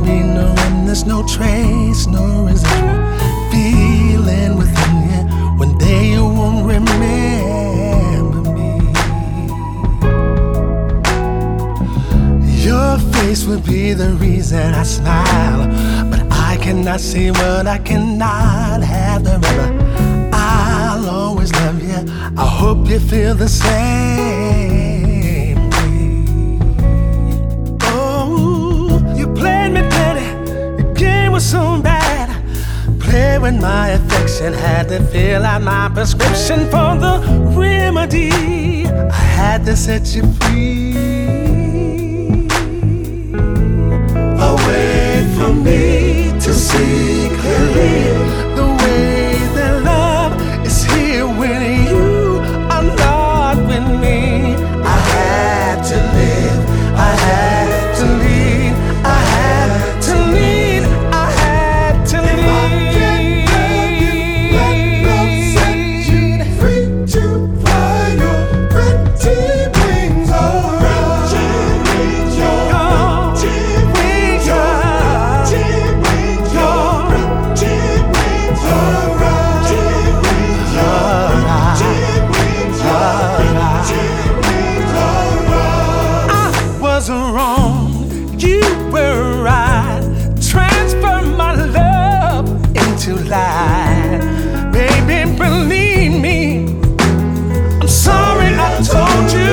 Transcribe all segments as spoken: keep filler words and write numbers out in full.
memory, no, and there's no trace, no residual feeling within you. One day you won't remember me. Your face would be the reason I smile, but I cannot see what I cannot have the river. I'll always love you. I hope you feel the same way. Oh, you played me dirty. The game was so bad. Play with my affection, had to fill out my prescription for the remedy. I had to set you free. Away from me to see clearly the way that love is here when you are not with me. I had to live, I had to lead, I had to lead, I had to lead. Wrong, you were right. Transfer my love into light. Baby, believe me, I'm sorry I told you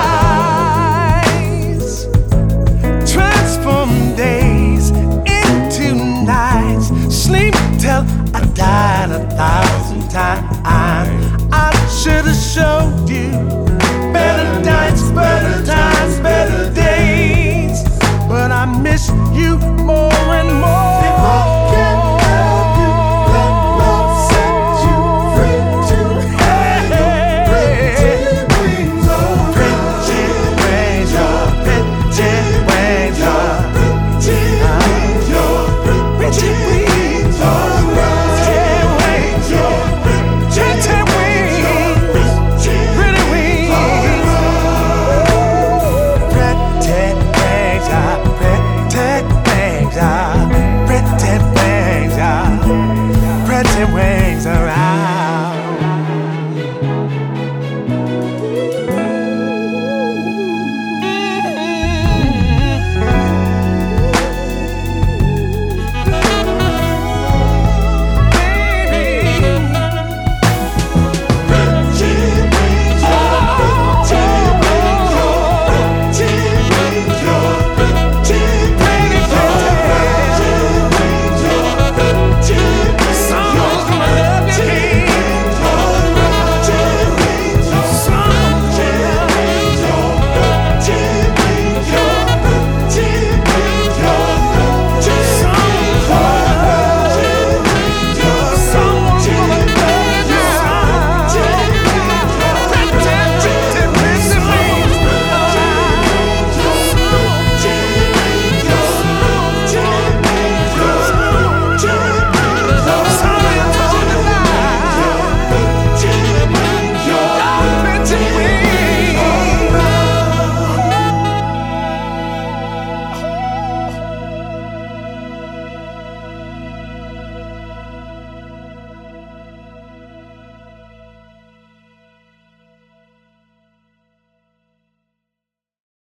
lies. Transform days into nights. Sleep till I died a thousand times. I should have showed you better nights, better times, better days. But I miss you more and more.